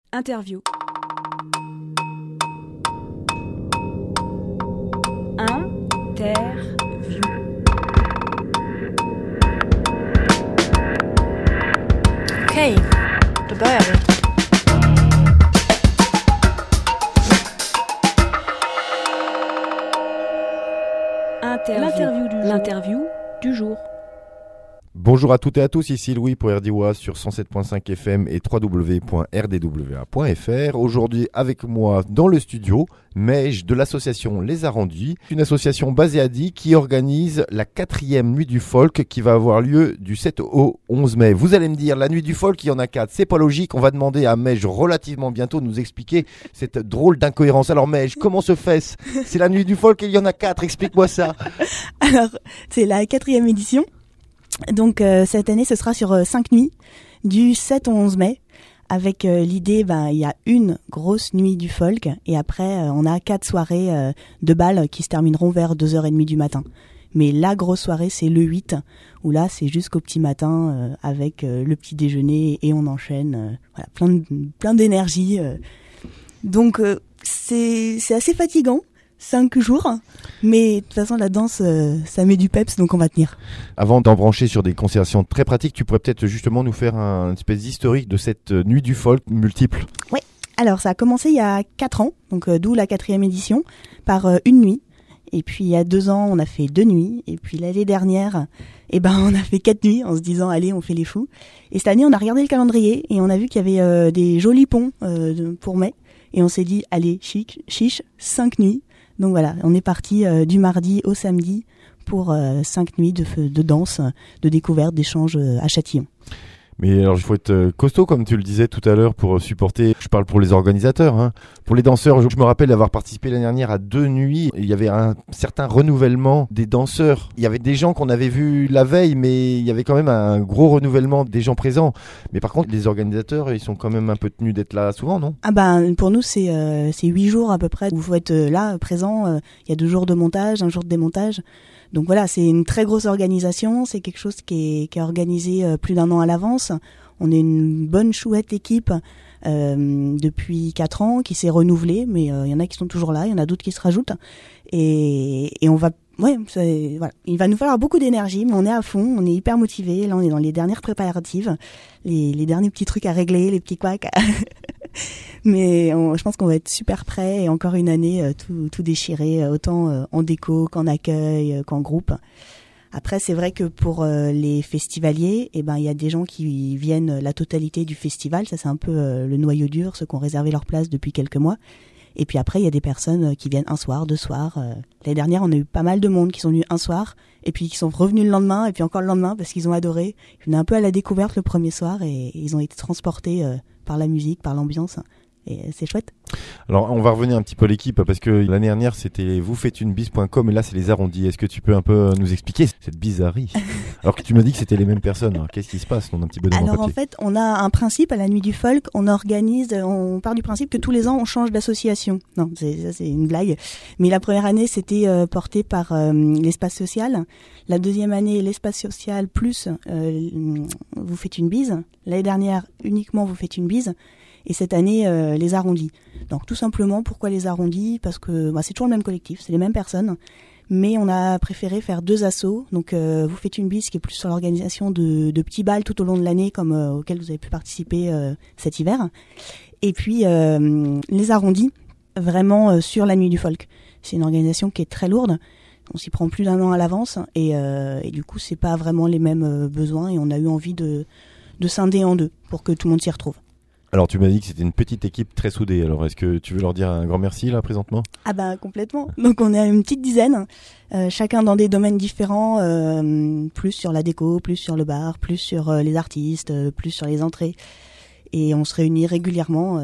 Interview. Interview. Okej, då börjar vi. L'interview du jour. Bonjour à toutes et à tous, ici Louis pour RDWA sur 107.5 FM et www.rdwa.fr. Aujourd'hui avec moi dans le studio, Mej de l'association Les Arrondis, une association basée à Die qui organise la 4e nuit du folk qui va avoir lieu du 7 au 11 mai. Vous allez me dire, la nuit du folk, il y en a 4, c'est pas logique, on va demander à Mej relativement bientôt de nous expliquer cette drôle d'incohérence. Alors Mej, comment se fait-ce ? C'est la nuit du folk et il y en a 4, explique-moi ça. Alors, c'est la 4e édition. Donc cette année, ce sera sur 5 nuits, du 7 au 11 mai, avec l'idée, il y a une grosse nuit du folk, et après, on a 4 soirées de bal qui se termineront vers 2h30 du matin. Mais la grosse soirée, c'est le 8, où là, c'est jusqu'au petit matin, avec le petit déjeuner, et on enchaîne, voilà, plein d'énergie. Donc, c'est assez fatigant. 5 jours, mais de toute façon la danse ça met du peps, donc on va tenir. Avant d'en brancher sur des considérations très pratiques, tu pourrais peut-être justement nous faire une espèce d'historique de cette nuit du folk multiple. Oui, alors ça a commencé il y a 4 ans, donc d'où la 4e édition, par une nuit. Et puis il y a 2 ans, on a fait 2 nuits. Et puis l'année dernière, on a fait 4 nuits en se disant allez, on fait les fous. Et cette année, on a regardé le calendrier et on a vu qu'il y avait des jolis ponts pour mai. Et on s'est dit allez, chiche, 5 nuits. Donc voilà, on est parti du mardi au samedi pour 5 nuits de danse, de découverte, d'échange à Châtillon. Mais alors il faut être costaud comme tu le disais tout à l'heure pour supporter, je parle pour les organisateurs, hein. Pour les danseurs, je me rappelle d'avoir participé l'année dernière à 2 nuits, il y avait un certain renouvellement des danseurs. Il y avait des gens qu'on avait vus la veille, mais il y avait quand même un gros renouvellement des gens présents. Mais par contre les organisateurs, ils sont quand même un peu tenus d'être là souvent, non ? Pour nous c'est 8 jours à peu près où il faut être là, présent. Il y a 2 jours de montage, 1 jour de démontage. Donc voilà, c'est une très grosse organisation, c'est quelque chose qui est organisé plus d'1 an à l'avance. On est une bonne chouette équipe depuis 4 ans qui s'est renouvelée, mais il y en a qui sont toujours là, il y en a d'autres qui se rajoutent. Et on va... voilà. Il va nous falloir beaucoup d'énergie, mais on est à fond, on est hyper motivés. Là, on est dans les dernières préparatives, les derniers petits trucs à régler, les petits couacs. Mais je pense qu'on va être super prêts et encore une année tout déchirer, autant en déco qu'en accueil, qu'en groupe. Après, c'est vrai que pour les festivaliers, il y a des gens qui viennent la totalité du festival. Ça, c'est un peu le noyau dur, ceux qui ont réservé leur place depuis quelques mois. Et puis après, il y a des personnes qui viennent un soir, 2 soirs. L'année dernière, on a eu pas mal de monde qui sont venus un soir et puis qui sont revenus le lendemain et puis encore le lendemain parce qu'ils ont adoré. Ils venaient un peu à la découverte le premier soir et ils ont été transportés par la musique, par l'ambiance. Et c'est chouette. Alors on va revenir un petit peu à l'équipe parce que l'année dernière c'était vousfaitesUneBise.com et là c'est les Arrondis. Est-ce que tu peux un peu nous expliquer cette bizarrerie ? Alors que tu m'as dit que c'était les mêmes personnes. Alors qu'est-ce qui se passe ? On a un petit peu devant Alors papier. en fait on a un principe à la nuit du folk. On part du principe que tous les ans on change d'association. Non, c'est une blague. Mais la première année c'était porté par l'espace social. La deuxième année l'espace social plus vous faites une bise. L'année dernière uniquement vous faites une bise. Et cette année, les Arrondis. Donc tout simplement, pourquoi les Arrondis ? Parce que c'est toujours le même collectif, c'est les mêmes personnes. Mais on a préféré faire 2 assos. Donc vous faites une bise qui est plus sur l'organisation de petits bals tout au long de l'année, comme auquel vous avez pu participer cet hiver. Et puis les Arrondis, vraiment sur la nuit du folk. C'est une organisation qui est très lourde. On s'y prend plus d'1 an à l'avance. Et du coup, c'est pas vraiment les mêmes besoins. Et on a eu envie de scinder en 2 pour que tout le monde s'y retrouve. Alors tu m'as dit que c'était une petite équipe très soudée, alors est-ce que tu veux leur dire un grand merci là présentement ? Complètement. Donc on est une petite dizaine, chacun dans des domaines différents, plus sur la déco, plus sur le bar, plus sur les artistes, plus sur les entrées. Et on se réunit régulièrement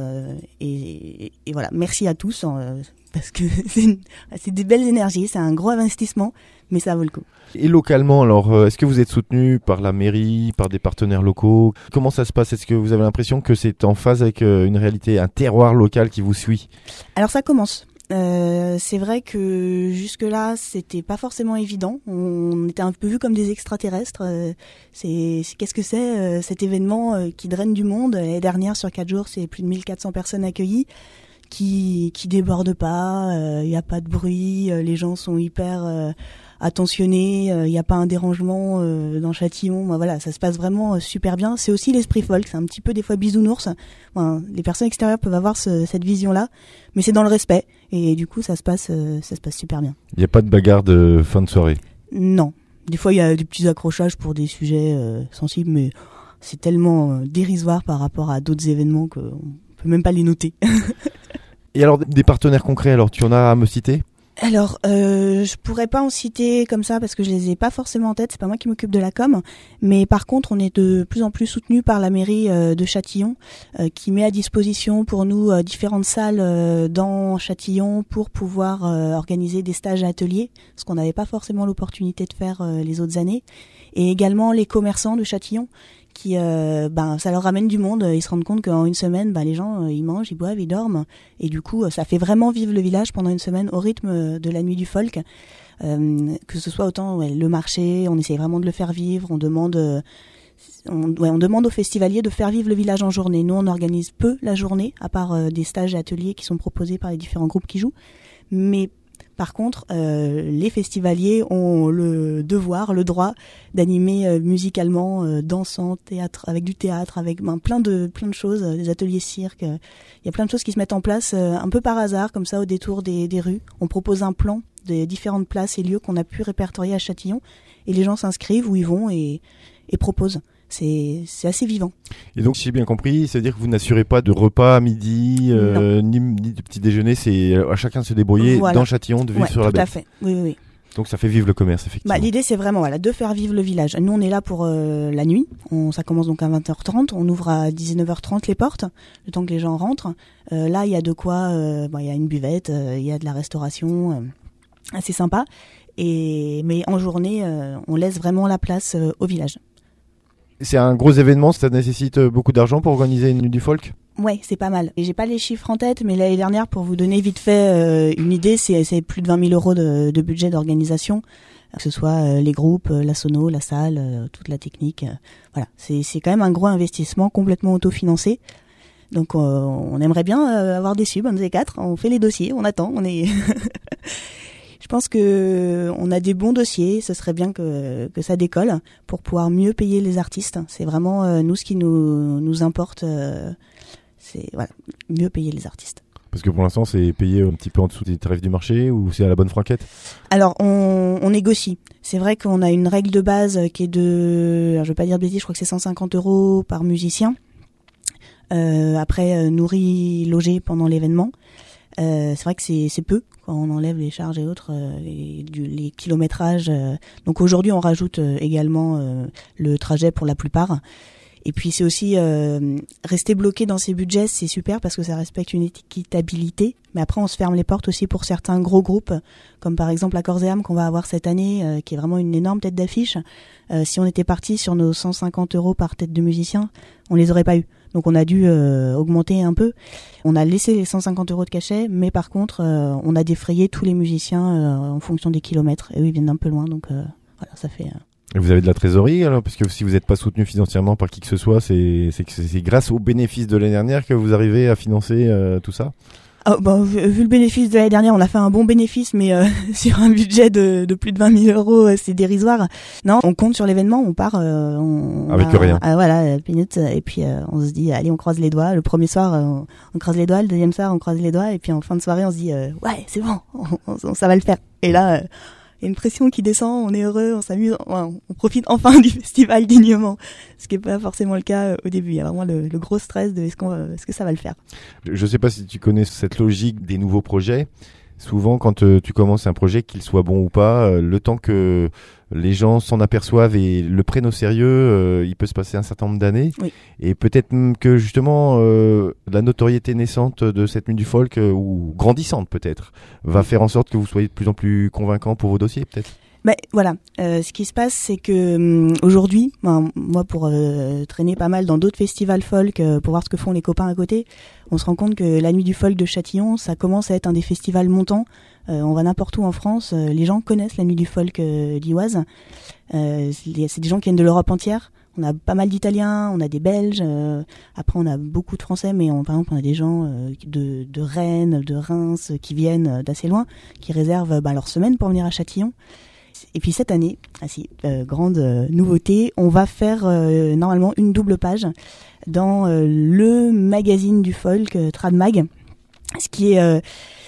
et voilà, merci à tous parce que c'est des belles énergies, c'est un gros investissement, mais ça vaut le coup. Et localement, alors, est-ce que vous êtes soutenu par la mairie, par des partenaires locaux ? Comment ça se passe ? Est-ce que vous avez l'impression que c'est en phase avec une réalité, un terroir local qui vous suit ? Alors ça commence. C'est vrai que jusque-là, c'était pas forcément évident. On était un peu vus comme des extraterrestres. Qu'est-ce que c'est cet événement qui draine du monde? L'année dernière, sur 4 jours, c'est plus de 1400 personnes accueillies qui débordent pas. Il y a pas de bruit. Les gens sont hyper attentionnés. Il y a pas un dérangement dans Châtillon. Voilà, ça se passe vraiment super bien. C'est aussi l'esprit folk. C'est un petit peu des fois bisounours. Les personnes extérieures peuvent avoir cette vision-là, mais c'est dans le respect. Et du coup, ça se passe super bien. Il n'y a pas de bagarre de fin de soirée? Non. Des fois, il y a des petits accrochages pour des sujets sensibles, mais c'est tellement dérisoire par rapport à d'autres événements qu'on peut même pas les noter. Et alors, des partenaires concrets, alors tu en as à me citer? Alors, je pourrais pas en citer comme ça parce que je les ai pas forcément en tête. C'est pas moi qui m'occupe de la com, mais par contre, on est de plus en plus soutenu par la mairie de Châtillon, qui met à disposition pour nous différentes salles dans Châtillon pour pouvoir organiser des stages et ateliers, ce qu'on n'avait pas forcément l'opportunité de faire les autres années. Et également les commerçants de Châtillon qui ça leur ramène du monde. Ils se rendent compte qu'en une semaine, les gens ils mangent, ils boivent, ils dorment, et du coup ça fait vraiment vivre le village pendant une semaine au rythme de la nuit du folk. Que ce soit autant le marché, on essaie vraiment de le faire vivre. On demande aux festivaliers de faire vivre le village en journée. Nous on organise peu la journée, à part des stages et ateliers qui sont proposés par les différents groupes qui jouent, mais par contre, les festivaliers ont le devoir, le droit d'animer musicalement, dansant, théâtre, avec du théâtre, avec plein de choses, des ateliers cirque. Il y a plein de choses qui se mettent en place un peu par hasard, comme ça, au détour des rues. On propose un plan des différentes places et lieux qu'on a pu répertorier à Châtillon, et les gens s'inscrivent où ils vont et proposent. C'est assez vivant. Et donc, si j'ai bien compris, c'est-à-dire que vous n'assurez pas de repas à midi, ni de petit déjeuner, c'est à chacun de se débrouiller dans Châtillon, de vivre sur la baie. Tout à fait, oui. Donc ça fait vivre le commerce, effectivement. L'idée, c'est vraiment de faire vivre le village. Nous, on est là pour la nuit. Ça commence donc à 20h30. On ouvre à 19h30 les portes, le temps que les gens rentrent. Là, il y a de quoi... il y a une buvette, il y a de la restauration assez sympa. Mais en journée, on laisse vraiment la place au village. C'est un gros événement, ça nécessite beaucoup d'argent pour organiser une nuit du folk? Ouais, c'est pas mal. Et j'ai pas les chiffres en tête, mais l'année dernière, pour vous donner vite fait une idée, c'est plus de 20 000 euros de budget d'organisation, que ce soit les groupes, la sono, la salle, toute la technique. Voilà, c'est quand même un gros investissement complètement autofinancé. Donc on aimerait bien avoir des subs, un des quatre. On fait les dossiers, on attend, on est... Je pense que on a des bons dossiers. Ce serait bien que ça décolle pour pouvoir mieux payer les artistes. C'est vraiment nous ce qui nous importe. C'est mieux payer les artistes. Parce que pour l'instant, c'est payé un petit peu en dessous des tarifs du marché, ou c'est à la bonne franquette? Alors, on négocie. C'est vrai qu'on a une règle de base qui est alors, je vais pas dire de bêtises, je crois que c'est 150 € par musicien. Après, nourri, logé pendant l'événement. C'est vrai que c'est peu quand on enlève les charges et autres, les kilométrages. Donc aujourd'hui, on rajoute également le trajet pour la plupart. Et puis c'est aussi rester bloqué dans ces budgets, c'est super parce que ça respecte une équitabilité. Mais après, on se ferme les portes aussi pour certains gros groupes, comme par exemple la Corps et Âme qu'on va avoir cette année, qui est vraiment une énorme tête d'affiche. Si on était parti sur nos 150 € par tête de musicien, on les aurait pas eu. Donc on a dû augmenter un peu. On a laissé les 150 € de cachet, mais par contre, on a défrayé tous les musiciens en fonction des kilomètres. Et eux, ils viennent d'un peu loin, donc voilà, ça fait... Et vous avez de la trésorerie alors, parce que si vous n'êtes pas soutenu financièrement par qui que ce soit, c'est grâce aux bénéfices de l'année dernière que vous arrivez à financer tout ça? Vu le bénéfice de l'année dernière, on a fait un bon bénéfice, mais sur un budget de plus de 20 000 €, c'est dérisoire. Non, on compte sur l'événement, on part avec rien. Voilà, peanuts, et puis on se dit, allez, on croise les doigts. Le premier soir, on croise les doigts, le deuxième soir, on croise les doigts, et puis en fin de soirée, on se dit, ouais, c'est bon, ça va le faire. Et là... il y a une pression qui descend, on est heureux, on s'amuse, on profite enfin du festival dignement. Ce qui n'est pas forcément le cas au début. Il y a vraiment le gros stress de est-ce que ça va le faire. Je ne sais pas si tu connais cette logique des nouveaux projets. Souvent, quand tu commences un projet, qu'il soit bon ou pas, le temps que les gens s'en aperçoivent et le prennent au sérieux, il peut se passer un certain nombre d'années. Oui. Et peut-être que justement, la notoriété naissante de cette nuit du folk, ou grandissante peut-être, va faire en sorte que vous soyez de plus en plus convaincant pour vos dossiers, peut-être. Voilà, ce qui se passe, c'est que aujourd'hui, moi pour traîner pas mal dans d'autres festivals folk, pour voir ce que font les copains à côté, on se rend compte que la Nuit du Folk de Châtillon, ça commence à être un des festivals montants. On va n'importe où en France, les gens connaissent la Nuit du Folk d'Ivoise. C'est des gens qui viennent de l'Europe entière. On a pas mal d'Italiens, on a des Belges, après on a beaucoup de Français, mais par exemple on a des gens de Rennes, de Reims, qui viennent d'assez loin, qui réservent leur semaine pour venir à Châtillon. Et puis cette année, grande nouveauté, on va faire normalement une double page dans le magazine du folk, Tradmag, ce qui est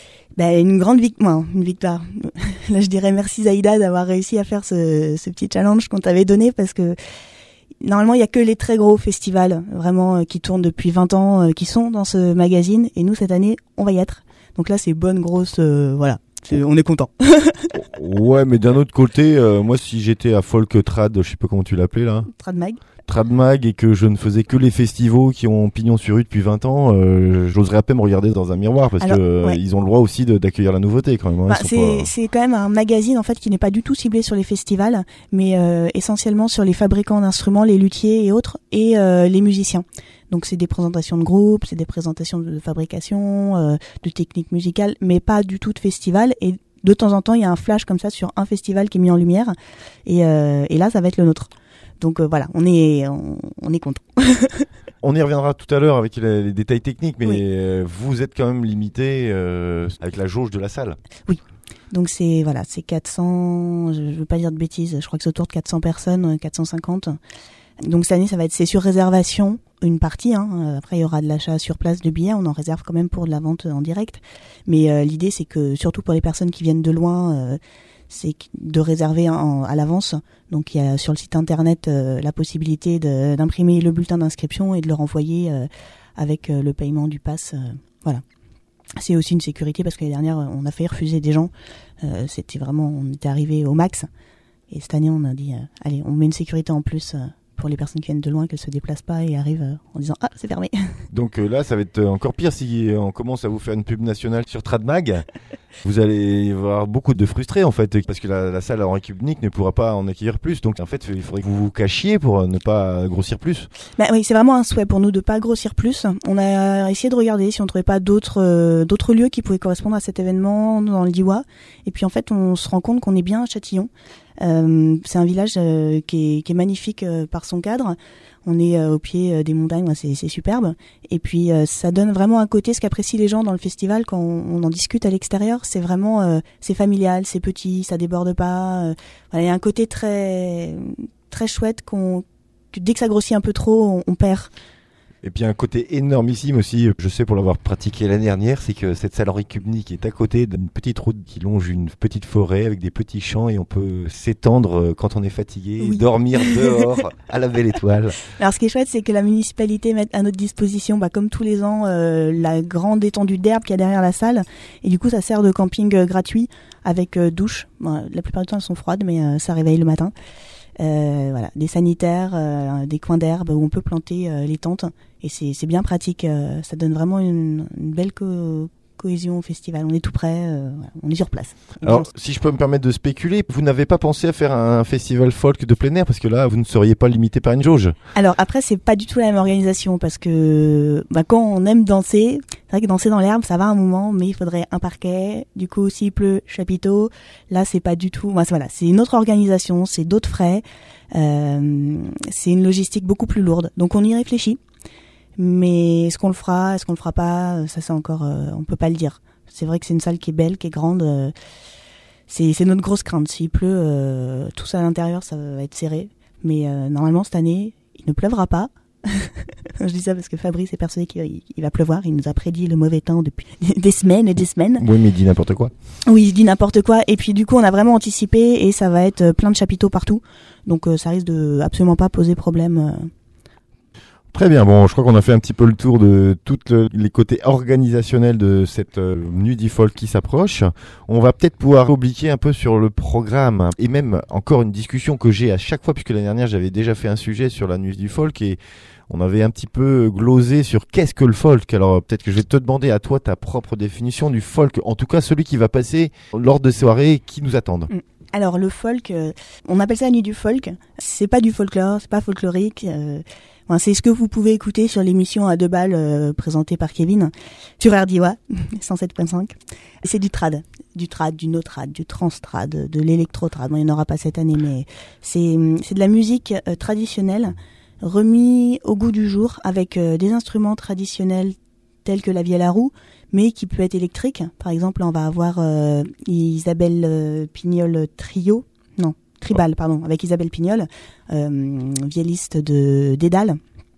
une grande victoire. Là je dirais merci Zaïda d'avoir réussi à faire ce petit challenge qu'on t'avait donné, parce que normalement il y a que les très gros festivals vraiment qui tournent depuis 20 ans qui sont dans ce magazine, et nous cette année on va y être. Donc là c'est bonne grosse on est content. Ouais, mais d'un autre côté, moi si j'étais à Folk Trad, je sais pas comment tu l'appelais là. Tradmag, et que je ne faisais que les festivals qui ont pignon sur rue depuis 20 ans, j'oserais à peine me regarder dans un miroir, parce que ils ont le droit aussi d'accueillir la nouveauté quand même. C'est quand même un magazine en fait qui n'est pas du tout ciblé sur les festivals, mais essentiellement sur les fabricants d'instruments, les luthiers et autres, et les musiciens. Donc c'est des présentations de groupes, c'est des présentations de fabrication, de techniques musicales, mais pas du tout de festival. Et de temps en temps, il y a un flash comme ça sur un festival qui est mis en lumière, et là, ça va être le nôtre. Donc voilà, on est content. On y reviendra tout à l'heure avec les détails techniques, mais vous êtes quand même limité avec la jauge de la salle. Oui. Donc c'est 400, je veux pas dire de bêtises, je crois que c'est autour de 400 personnes, 450. Donc cette année, c'est sur réservation, une partie. Après, il y aura de l'achat sur place de billets. On en réserve quand même pour de la vente en direct. Mais l'idée, c'est que surtout pour les personnes qui viennent de loin, c'est de réserver à l'avance. Donc il y a sur le site internet la possibilité d'imprimer le bulletin d'inscription et de le renvoyer avec le paiement du pass. Voilà. C'est aussi une sécurité, parce que l'année dernière, on a failli refuser des gens. C'était vraiment, on était arrivé au max. Et cette année, on a dit, allez, on met une sécurité en plus pour les personnes qui viennent de loin, qu'elles se déplacent pas et arrivent en disant c'est fermé. Donc là ça va être encore pire si on commence à vous faire une pub nationale sur Tradmag. Vous allez avoir beaucoup de frustrés en fait, parce que la salle en équipe unique ne pourra pas en accueillir plus. Donc en fait il faudrait que vous vous cachiez pour ne pas grossir plus. Oui, c'est vraiment un souhait pour nous de pas grossir plus. On a essayé de regarder si on trouvait pas d'autres lieux qui pouvaient correspondre à cet événement dans le Diois. Et puis en fait on se rend compte qu'on est bien à Châtillon. C'est un village qui est magnifique par son cadre. On est au pied des montagnes, c'est superbe. Et puis ça donne vraiment un côté, ce qu'apprécient les gens dans le festival quand on en discute à l'extérieur, c'est vraiment c'est familial, c'est petit, ça déborde pas. Il y a un côté très très chouette que dès que ça grossit un peu trop, on perd. Et puis un côté énormissime aussi, je sais pour l'avoir pratiqué l'année dernière, c'est que cette salle Henri Kubnik est à côté d'une petite route qui longe une petite forêt avec des petits champs, et on peut s'étendre quand on est fatigué, dormir dehors à la belle étoile. Alors ce qui est chouette, c'est que la municipalité met à notre disposition, comme tous les ans, la grande étendue d'herbe qu'il y a derrière la salle, et du coup ça sert de camping gratuit avec douche. La plupart du temps elles sont froides, mais ça réveille le matin. Des sanitaires, des coins d'herbe où on peut planter les tentes, et c'est bien pratique. Ça donne vraiment une belle cohésion au festival. On est tout près, on est sur place. Alors, si je peux me permettre de spéculer, vous n'avez pas pensé à faire un festival folk de plein air, parce que là, vous ne seriez pas limité par une jauge. Alors après, c'est pas du tout la même organisation, parce que quand on aime danser, c'est vrai que danser dans l'herbe, ça va un moment, mais il faudrait un parquet. Du coup, s'il pleut, chapiteau. Là, c'est pas du tout. C'est une autre organisation, c'est d'autres frais. C'est une logistique beaucoup plus lourde. Donc, on y réfléchit. Mais est-ce qu'on le fera, est-ce qu'on le fera pas, ça c'est encore, on peut pas le dire. C'est vrai que c'est une salle qui est belle, qui est grande. C'est notre grosse crainte. S'il pleut, tout ça à l'intérieur, ça va être serré. Mais normalement cette année, il ne pleuvra pas. Je dis ça parce que Fabrice est persuadé qu'il va pleuvoir. Il nous a prédit le mauvais temps depuis des semaines et des semaines. Oui, mais il dit n'importe quoi. Oui, il dit n'importe quoi. Et puis du coup, on a vraiment anticipé, et ça va être plein de chapiteaux partout. Donc ça risque de absolument pas poser problème. Très bien, bon, je crois qu'on a fait un petit peu le tour de tous les côtés organisationnels de cette Nuit du Folk qui s'approche. On va peut-être pouvoir obliquer un peu sur le programme, et même encore une discussion que j'ai à chaque fois, puisque l'année dernière j'avais déjà fait un sujet sur la Nuit du Folk, et on avait un petit peu glosé sur qu'est-ce que le folk. Alors peut-être que je vais te demander à toi ta propre définition du folk, en tout cas celui qui va passer lors des soirées qui nous attendent. Alors le folk, on appelle ça la nuit du folk. C'est pas du folklore, c'est pas folklorique. C'est ce que vous pouvez écouter sur l'émission à 2 balles présentée par Kevin sur RDIWA 107.5. C'est du trad, du no-trad, du trans-trad, de l'électro-trad. Bon, il n'y en aura pas cette année, mais c'est de la musique traditionnelle remis au goût du jour avec des instruments traditionnels tels que la vielle à roue, mais qui peut être électrique. Par exemple, on va avoir Isabelle Pignol Trio, non, Tribal, pardon, avec Isabelle Pignol, vielliste de Dédale,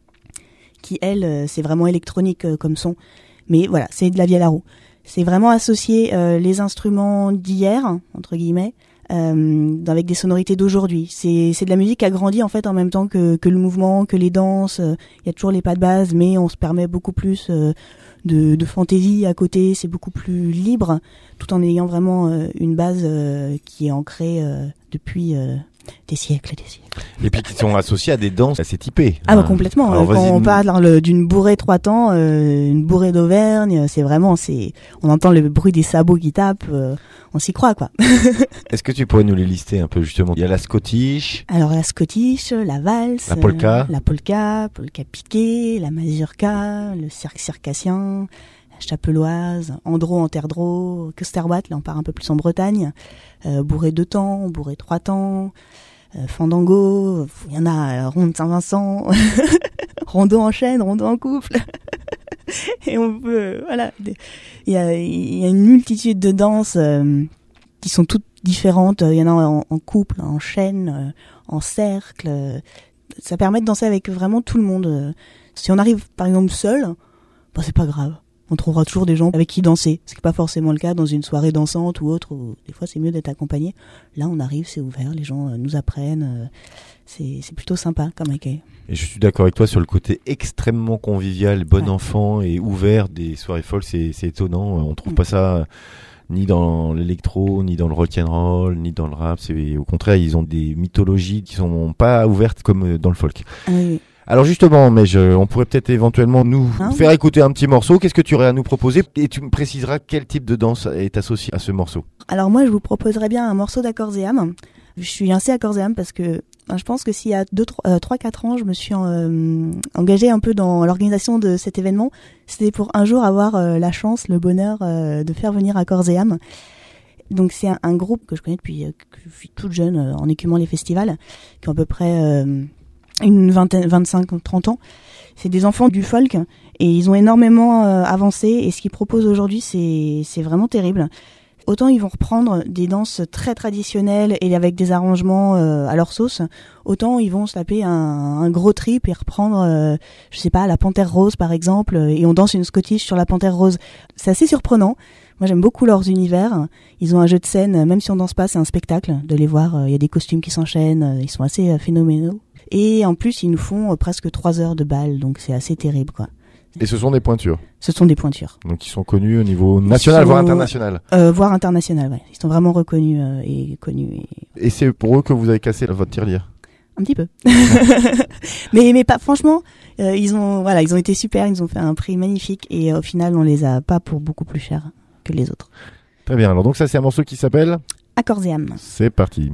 qui elle, c'est vraiment électronique comme son. Mais voilà, c'est de la vielle à roue. C'est vraiment associer les instruments d'hier, entre guillemets, avec des sonorités d'aujourd'hui. C'est de la musique qui a grandi en fait en même temps que le mouvement, que les danses. Il y a toujours les pas de base, mais on se permet beaucoup plus de fantaisie à côté. C'est beaucoup plus libre, tout en ayant vraiment une base qui est ancrée depuis des siècles et des siècles. Et puis qui sont associés à des danses assez typées. Ah bah complètement. Alors, quand on parle d'une bourrée 3 temps, une bourrée d'Auvergne, on entend le bruit des sabots qui tapent, on s'y croit quoi. Est-ce que tu pourrais nous les lister un peu justement? Il y a la Scottish. Alors la Scottish, la valse, la polka, polka piquée, la mazurka, le circassien, la chapeloise, andro en terre d'eau, Kösterwatt, là on part un peu plus en Bretagne, bourrée 2 temps, bourrée 3 temps, fandango, il y en a, ronde Saint-Vincent, rondeau en chaîne, rondeau en couple. Et on peut, voilà, il y a une multitude de danses qui sont toutes différentes. Il y en a en couple, en chaîne, en cercle. Ça permet de danser avec vraiment tout le monde. Si on arrive par exemple seul, bon, c'est pas grave. On trouvera toujours des gens avec qui danser. Ce qui n'est pas forcément le cas dans une soirée dansante ou autre. Où des fois, c'est mieux d'être accompagné. Là, on arrive, c'est ouvert, les gens nous apprennent. C'est plutôt sympa comme accueil. Et je suis d'accord avec toi sur le côté extrêmement convivial, bon enfant et ouvert des soirées folk. C'est étonnant. On trouve pas ça ni dans l'électro, ni dans le rock'n'roll, ni dans le rap. Au contraire, ils ont des mythologies qui sont pas ouvertes comme dans le folk. Oui. Alors justement, on pourrait peut-être éventuellement nous faire écouter un petit morceau. Qu'est-ce que tu aurais à nous proposer? Et tu me préciseras quel type de danse est associé à ce morceau. Alors moi, je vous proposerais bien un morceau d'accords et âme. Je suis assez accords et âme parce que je pense que s'il y a 3-4 ans, je me suis engagée un peu dans l'organisation de cet événement. C'était pour un jour avoir la chance, le bonheur de faire venir accords et âme. Donc c'est un groupe que je connais depuis que je suis toute jeune en écumant les festivals, qui ont à peu près une vingtaine, 25-30 ans. C'est des enfants du folk et ils ont énormément avancé et ce qu'ils proposent aujourd'hui, c'est vraiment terrible. Autant ils vont reprendre des danses très traditionnelles et avec des arrangements à leur sauce, autant ils vont se taper un gros trip et reprendre, je sais pas, la Panthère Rose par exemple, et on danse une Scottish sur la Panthère Rose. C'est assez surprenant. Moi j'aime beaucoup leurs univers. Ils ont un jeu de scène, même si on danse pas, c'est un spectacle de les voir. Il y a des costumes qui s'enchaînent, ils sont assez phénoménaux. Et en plus ils nous font presque 3 heures de bal, donc c'est assez terrible quoi. Et ce sont des pointures. Ce sont des pointures. Donc ils sont connus au niveau national, voire international. Voire international, ouais. Ils sont vraiment reconnus et connus. Et c'est pour eux que vous avez cassé votre tirelire? Un petit peu. mais pas, franchement, ils ont été super, ils ont fait un prix magnifique et au final on les a pas pour beaucoup plus cher que les autres. Très bien, alors donc ça c'est un morceau qui s'appelle Accords et âme. C'est parti.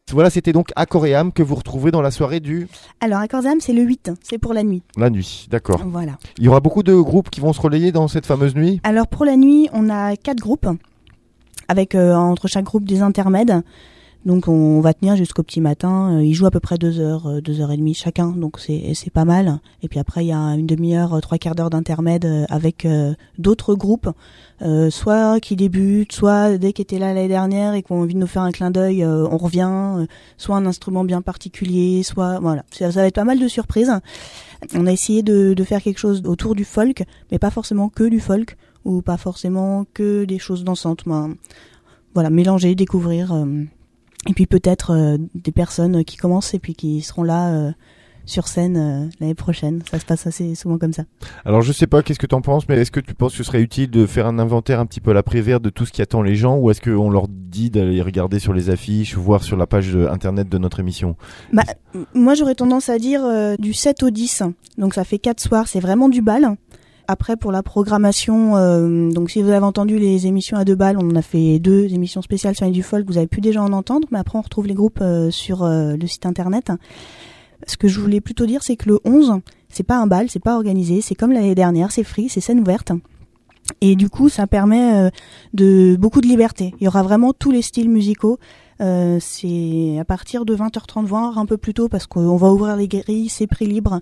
Voilà, c'était donc Accord et âme que vous retrouvez dans la soirée du... Alors, Accords et âme, c'est le 8, c'est pour la nuit. La nuit, d'accord. Voilà. Il y aura beaucoup de groupes qui vont se relayer dans cette fameuse nuit? Alors, pour la nuit, on a 4 groupes, avec entre chaque groupe des intermèdes. Donc on va tenir jusqu'au petit matin. Ils jouent à peu près 2 heures, 2 heures et demie chacun, donc c'est pas mal. Et puis après il y a une demi-heure, 3/4 d'heure d'intermède avec d'autres groupes, soit qui débutent, soit dès qu'ils étaient là l'année dernière et qui ont envie de nous faire un clin d'œil, on revient, soit un instrument bien particulier, soit voilà. Ça va être pas mal de surprises. On a essayé de faire quelque chose autour du folk, mais pas forcément que du folk ou pas forcément que des choses dansantes. Voilà, mélanger, découvrir. Et puis peut-être des personnes qui commencent et puis qui seront là sur scène l'année prochaine. Ça se passe assez souvent comme ça. Alors je sais pas, qu'est-ce que tu en penses, mais est-ce que tu penses que ce serait utile de faire un inventaire un petit peu à l'après-vert de tout ce qui attend les gens, ou est-ce qu'on leur dit d'aller regarder sur les affiches, voir sur la page internet de notre émission? Moi j'aurais tendance à dire du 7 au 10, donc ça fait 4 soirs, c'est vraiment du bal. Après, pour la programmation, donc si vous avez entendu les émissions à 2 balles, on en a fait 2 émissions spéciales sur du folk, vous avez pu déjà en entendre, mais après on retrouve les groupes sur le site internet. Ce que je voulais plutôt dire, c'est que le 11, c'est pas un bal, c'est pas organisé, c'est comme l'année dernière, c'est free, c'est scène ouverte. Et du coup, ça permet de beaucoup de liberté. Il y aura vraiment tous les styles musicaux. C'est à partir de 20h30, voire un peu plus tôt, parce qu'on va ouvrir les grilles, c'est prix libre.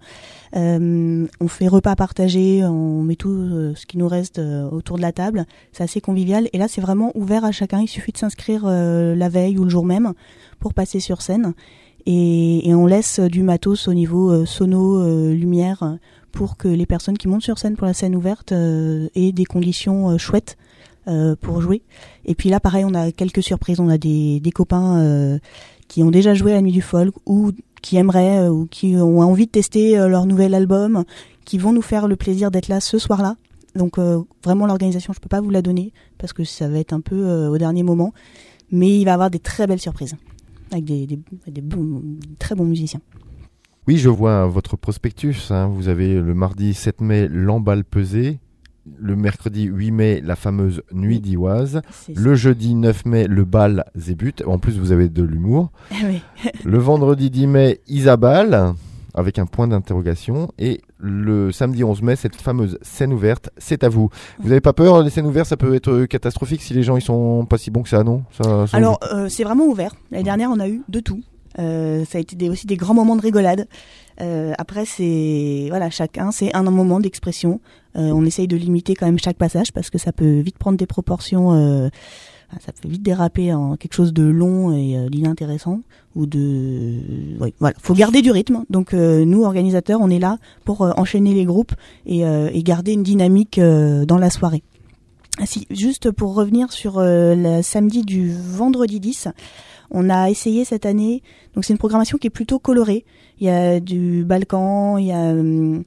On fait repas partagés, on met tout ce qui nous reste autour de la table. C'est assez convivial. Et là, c'est vraiment ouvert à chacun. Il suffit de s'inscrire la veille ou le jour même pour passer sur scène. Et on laisse du matos au niveau sono, lumière, pour que les personnes qui montent sur scène pour la scène ouverte aient des conditions chouettes pour jouer. Et puis là, pareil, on a quelques surprises. On a des copains qui ont déjà joué à la Nuit du Folk ou qui aimeraient ou qui ont envie de tester leur nouvel album, qui vont nous faire le plaisir d'être là ce soir-là. Donc vraiment, l'organisation, je peux pas vous la donner parce que ça va être un peu au dernier moment. Mais il va y avoir des très belles surprises avec des très bons musiciens. Oui, je vois votre prospectus. Vous avez le mardi 7 mai l'emballe pesée. Le mercredi 8 mai, la fameuse nuit d'Ivoise. Le jeudi 9 mai, le bal zébute. En plus, vous avez de l'humour. Oui. Le vendredi 10 mai, Isabelle, avec un point d'interrogation. Et le samedi 11 mai, cette fameuse scène ouverte, c'est à vous. Vous n'avez pas peur, les scènes ouvertes, ça peut être catastrophique si les gens ils sont pas si bons que ça, non? Alors, c'est vraiment ouvert. L'année dernière, on a eu de tout. Ça a été aussi des grands moments de rigolade. Après, c'est voilà, chacun, c'est un moment d'expression. On essaye de limiter quand même chaque passage parce que ça peut vite prendre des proportions. Ça peut vite déraper en quelque chose de long et d'inintéressant ou de. Oui, voilà, faut garder du rythme. Donc nous, organisateurs, on est là pour enchaîner les groupes et garder une dynamique dans la soirée. Juste pour revenir sur le samedi du vendredi 10. On a essayé cette année, donc c'est une programmation qui est plutôt colorée. Il y a du Balkan, il y a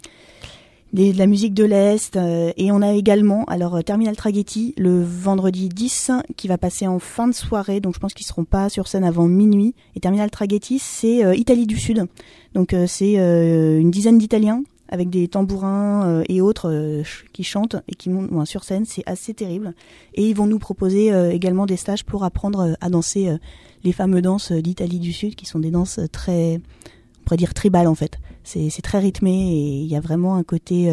de la musique de l'Est, et on a également, alors Terminal Traghetti, le vendredi 10, qui va passer en fin de soirée, donc je pense qu'ils seront pas sur scène avant minuit. Et Terminal Traghetti, c'est Italie du Sud, donc c'est une dizaine d'Italiens, avec des tambourins et autres qui chantent et qui montent sur scène, c'est assez terrible. Et ils vont nous proposer également des stages pour apprendre à danser les fameuses danses d'Italie du Sud, qui sont des danses très, on pourrait dire tribales en fait. C'est très rythmé et il y a vraiment un côté...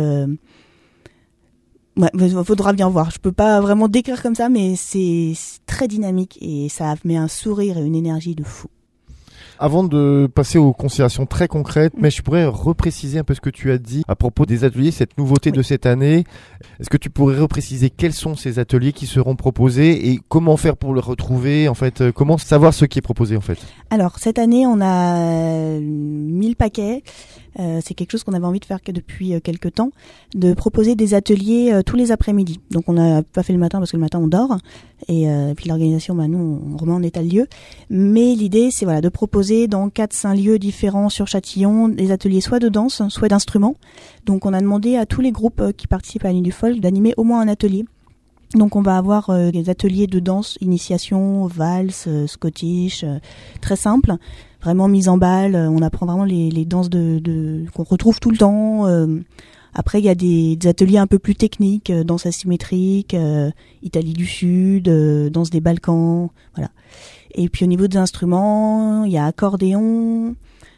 Ouais, faudra bien voir. Je peux pas vraiment décrire comme ça, mais c'est très dynamique et ça met un sourire et une énergie de fou. Avant de passer aux considérations très concrètes, mais je pourrais repréciser un peu ce que tu as dit à propos des ateliers, cette nouveauté de cette année. Est-ce que tu pourrais repréciser quels sont ces ateliers qui seront proposés et comment faire pour le retrouver, en fait, comment savoir ce qui est proposé, en fait? Alors, cette année, on a 1000 paquets. C'est quelque chose qu'on avait envie de faire depuis quelques temps, de proposer des ateliers tous les après-midi. Donc on n'a pas fait le matin parce que le matin on dort, et puis l'organisation, nous on remet en état le lieu. Mais l'idée c'est voilà de proposer dans 4-5 lieux différents sur Châtillon des ateliers soit de danse, soit d'instruments. Donc on a demandé à tous les groupes qui participent à la Nuit du Folk d'animer au moins un atelier. Donc on va avoir des ateliers de danse, initiation, valse, scottish, très simple, vraiment mise en balle. On apprend vraiment les danses qu'on retrouve tout le temps. Après il y a des ateliers un peu plus techniques, danse asymétrique, Italie du Sud, danse des Balkans, voilà. Et puis au niveau des instruments, il y a accordéon,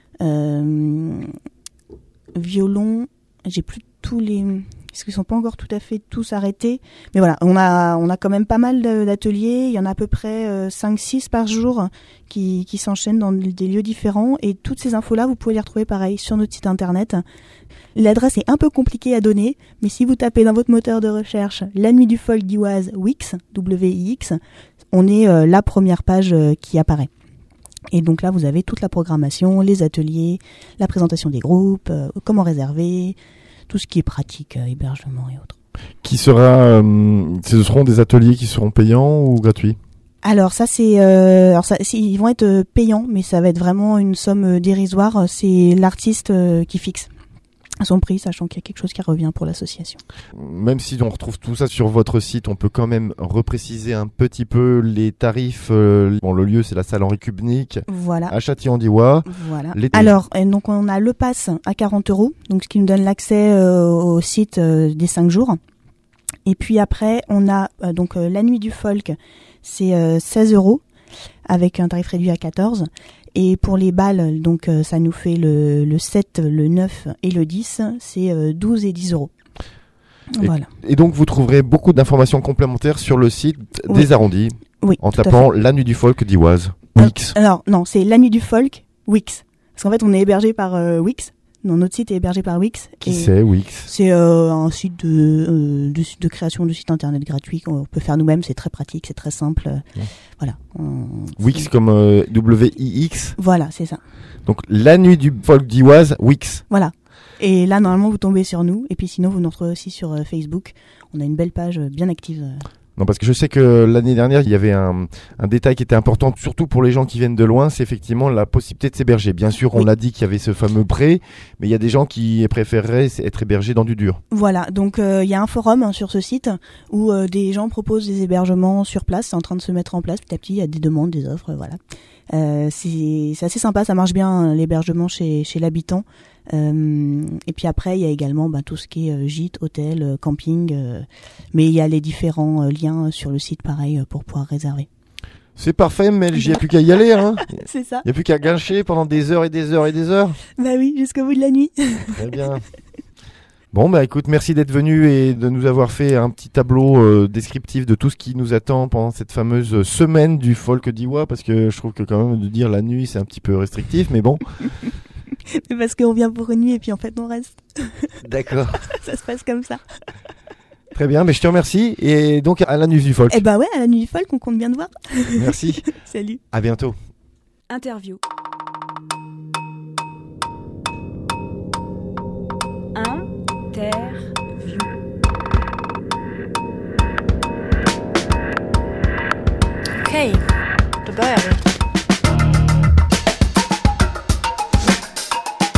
violon. J'ai plus tous les, parce qu'ils sont pas encore tout à fait tous arrêtés. Mais voilà, on a quand même pas mal d'ateliers. Il y en a à peu près 5-6 par jour qui s'enchaînent dans des lieux différents. Et toutes ces infos-là, vous pouvez les retrouver pareil sur notre site internet. L'adresse est un peu compliquée à donner, mais si vous tapez dans votre moteur de recherche La Nuit du Folk d'Iwaz Wix, W-I-X, on est la première page qui apparaît. Et donc là, vous avez toute la programmation, les ateliers, la présentation des groupes, comment réserver, tout ce qui est pratique, hébergement et autres. Ce seront des ateliers qui seront payants ou gratuits? Alors ça ils vont être payants, mais ça va être vraiment une somme dérisoire. C'est l'artiste qui fixe son prix, sachant qu'il y a quelque chose qui revient pour l'association. Même si on retrouve tout ça sur votre site, on peut quand même repréciser un petit peu les tarifs. Le lieu, c'est la salle Henri Kubnik, voilà, à Châtillon-d'Ivoire. Voilà. Alors, donc on a le pass à 40 €, donc ce qui nous donne l'accès au site des 5 jours. Et puis après, on a donc la nuit du folk, c'est 16 € avec un tarif réduit à 14. Et pour les balles, donc ça nous fait le 7, le 9 et le 10, c'est 12 et 10 €. Voilà. Et donc vous trouverez beaucoup d'informations complémentaires sur le site des arrondis, en tapant La Nuit du Folk d'Iwaz. Wix. Alors non, c'est La Nuit du Folk, Wix. Parce qu'en fait on est hébergé par Wix. Non, notre site est hébergé par Wix. Qui c'est Wix? C'est un site de création de site internet gratuit qu'on peut faire nous-mêmes. C'est très pratique, c'est très simple. Ouais. Voilà. Wix comme W-I-X. Voilà, c'est ça. Donc La Nuit du Folk d'Iwaz, Wix. Voilà. Et là, normalement, vous tombez sur nous. Et puis sinon, vous nous retrouvez aussi sur Facebook. On a une belle page bien active. Non, parce que je sais que l'année dernière, il y avait un détail qui était important, surtout pour les gens qui viennent de loin, c'est effectivement la possibilité de s'héberger. Bien sûr, on l'a dit qu'il y avait ce fameux prêt, mais il y a des gens qui préféreraient être hébergés dans du dur. Voilà, donc il y a un forum sur ce site où des gens proposent des hébergements sur place. C'est en train de se mettre en place petit à petit. Il y a des demandes, des offres, voilà. C'est assez sympa, ça marche bien l'hébergement chez l'habitant. Et puis après il y a également tout ce qui est gîte, hôtel, camping, mais il y a les différents liens sur le site pareil pour pouvoir réserver. C'est parfait, mais j'y a plus qu'à y aller, hein. C'est ça. Il n'y a plus qu'à gâcher pendant des heures et des heures et des heures. Bah oui, jusqu'au bout de la nuit. Très bien. Bon, écoute, merci d'être venu et de nous avoir fait un petit tableau descriptif de tout ce qui nous attend pendant cette fameuse semaine du folk d'Iwa, parce que je trouve que quand même de dire la nuit, c'est un petit peu restrictif, mais bon. Mais parce qu'on vient pour une nuit et puis en fait on reste. D'accord. Ça se passe comme ça. Très bien, mais je te remercie et donc à la nuit du folk. Eh bah ouais, à la nuit du folk, on compte bien te voir. Merci. Salut. À bientôt. Interview. Interview. Okej, då börjar vi.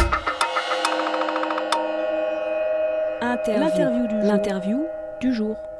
L'interview du jour.